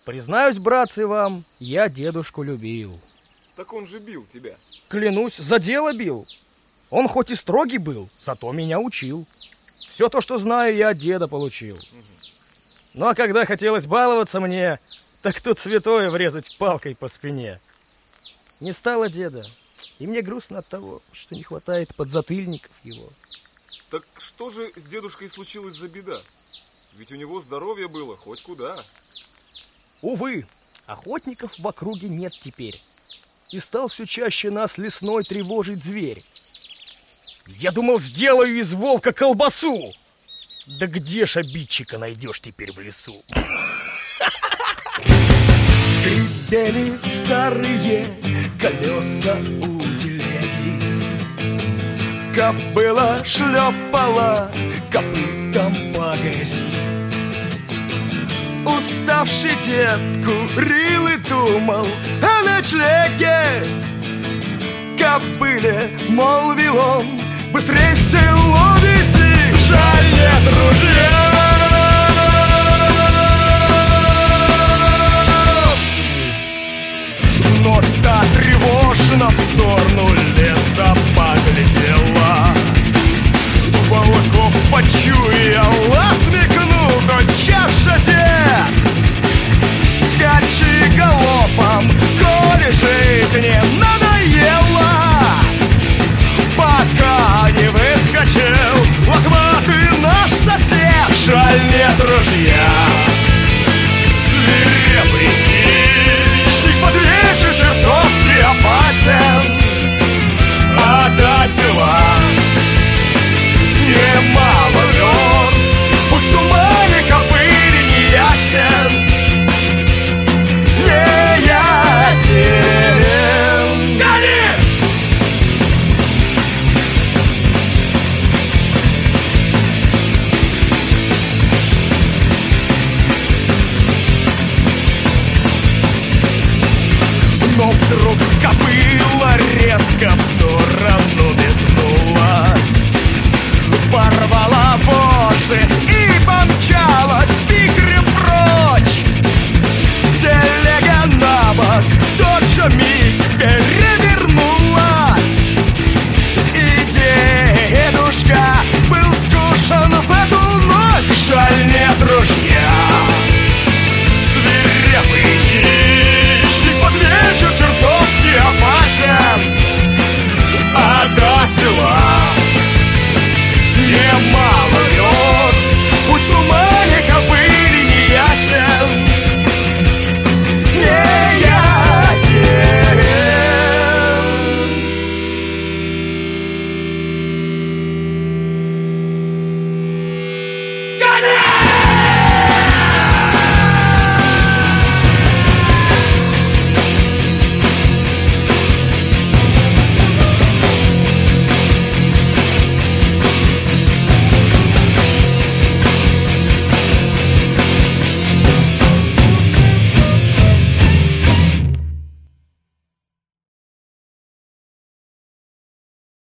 Признаюсь, братцы, вам, я дедушку любил. Так он же бил тебя. Клянусь, за дело бил. Он хоть и строгий был, зато меня учил. Все то, что знаю, я от деда получил. Ну а когда хотелось баловаться мне, так тут святое врезать палкой по спине. Не стало деда, и мне грустно от того, что не хватает подзатыльников его. Так что же с дедушкой случилось за беда? Ведь у него здоровье было хоть куда. Увы, охотников в округе нет теперь. И стал все чаще нас лесной тревожить зверь. Я думал, сделаю из волка колбасу. Да где ж обидчика найдешь теперь в лесу? Скрипели старые колеса у телеги. Кобыла шлепала копытом по грязи. Уставший дед курил и думал о ночлеге. Кобыле молвил он: быстрей в село вези, жаль